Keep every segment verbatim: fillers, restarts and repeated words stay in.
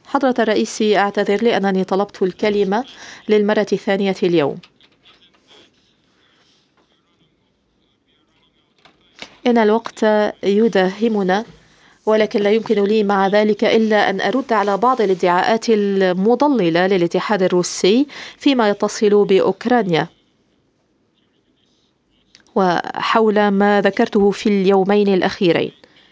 حضرة الرئيس، أعتذر لأنني طلبت الكلمة للمرة الثانية اليوم. إن الوقت يداهمنا، ولكن لا يمكن لي مع ذلك إلا أن أرد على بعض الادعاءات المضللة للاتحاد الروسي فيما يتصل بأوكرانيا وحول ما ذكرته في اليومين الأخيرين.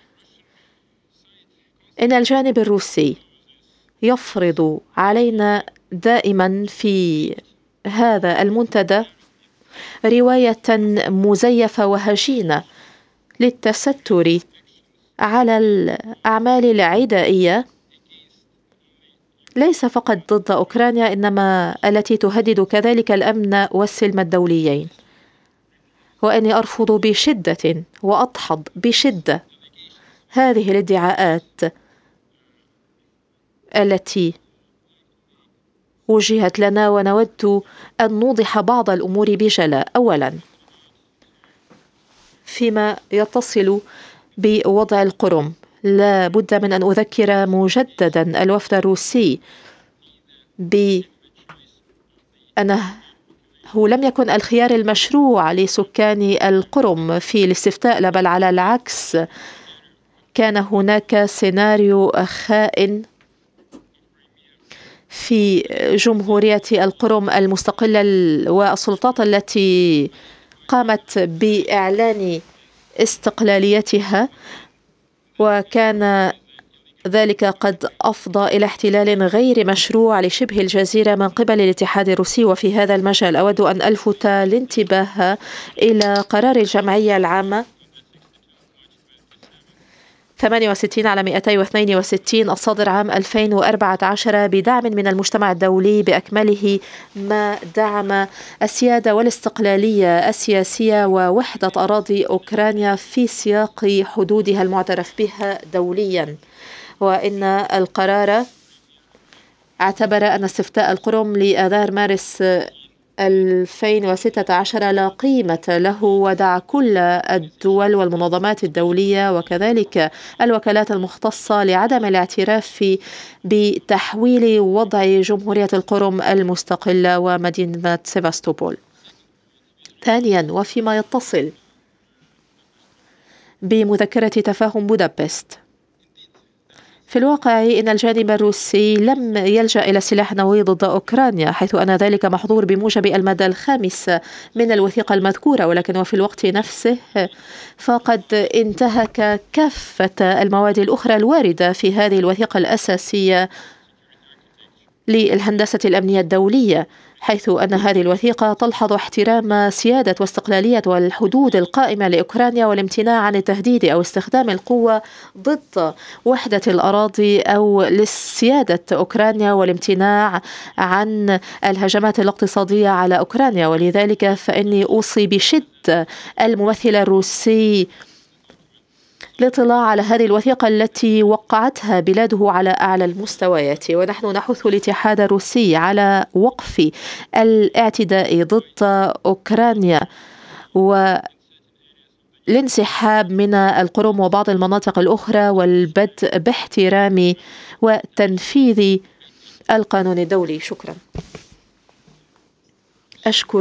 إن الجانب الروسي يفرض علينا دائما في هذا المنتدى رواية مزيفة وهشينة للتستر على الأعمال العدائية، ليس فقط ضد أوكرانيا إنما التي تهدد كذلك الأمن والسلم الدوليين. وأني أرفض بشدة وأدحض بشدة هذه الادعاءات التي وجهت لنا، ونود أن نوضح بعض الأمور بجلاء. أولا، فيما يتصل بوضع القرم، لا بد من أن أذكر مجددا الوفد الروسي بأنه لم يكن الخيار المشروع لسكان القرم في الاستفتاء، بل على العكس كان هناك سيناريو خائن في جمهورية القرم المستقلة والسلطات التي قامت بإعلان استقلاليتها، وكان ذلك قد أفضى إلى احتلال غير مشروع لشبه الجزيرة من قبل الاتحاد الروسي. وفي هذا المجال أود أن ألفت الانتباه إلى قرار الجمعية العامة ثمانية وستين على مئتين واثنين وستين الصادر عام ألفين وأربعة عشر بدعم من المجتمع الدولي بأكمله، ما دعم السيادة والاستقلالية السياسية ووحدة أراضي أوكرانيا في سياق حدودها المعترف بها دوليا. وإن القرار اعتبر أن استفتاء القرم لآذار مارس ألفين وستة عشر لا قيمة له، ودعا كل الدول والمنظمات الدولية وكذلك الوكالات المختصة لعدم الاعتراف بتحويل وضع جمهورية القرم المستقلة ومدينة سيفاستوبول. ثانيا، وفيما يتصل بمذكرة تفاهم بودابست، في الواقع إن الجانب الروسي لم يلجأ إلى السلاح النووي ضد أوكرانيا، حيث أن ذلك محظور بموجب المادة الخامسة من الوثيقة المذكورة، ولكن وفي الوقت نفسه فقد انتهك كافة المواد الأخرى الواردة في هذه الوثيقة الأساسية للهندسة الأمنية الدولية، حيث أن هذه الوثيقة تلحظ احترام سيادة واستقلالية والحدود القائمة لأوكرانيا، والامتناع عن التهديد أو استخدام القوة ضد وحدة الأراضي أو لسيادة أوكرانيا، والامتناع عن الهجمات الاقتصادية على أوكرانيا. ولذلك فإني أوصي بشدة الممثل الروسي الاطلاع على هذه الوثيقة التي وقعتها بلاده على أعلى المستويات. ونحن نحث الاتحاد الروسي على وقف الاعتداء ضد أوكرانيا والانسحاب من القرم وبعض المناطق الأخرى، والبدء باحترام وتنفيذ القانون الدولي. شكرا. أشكر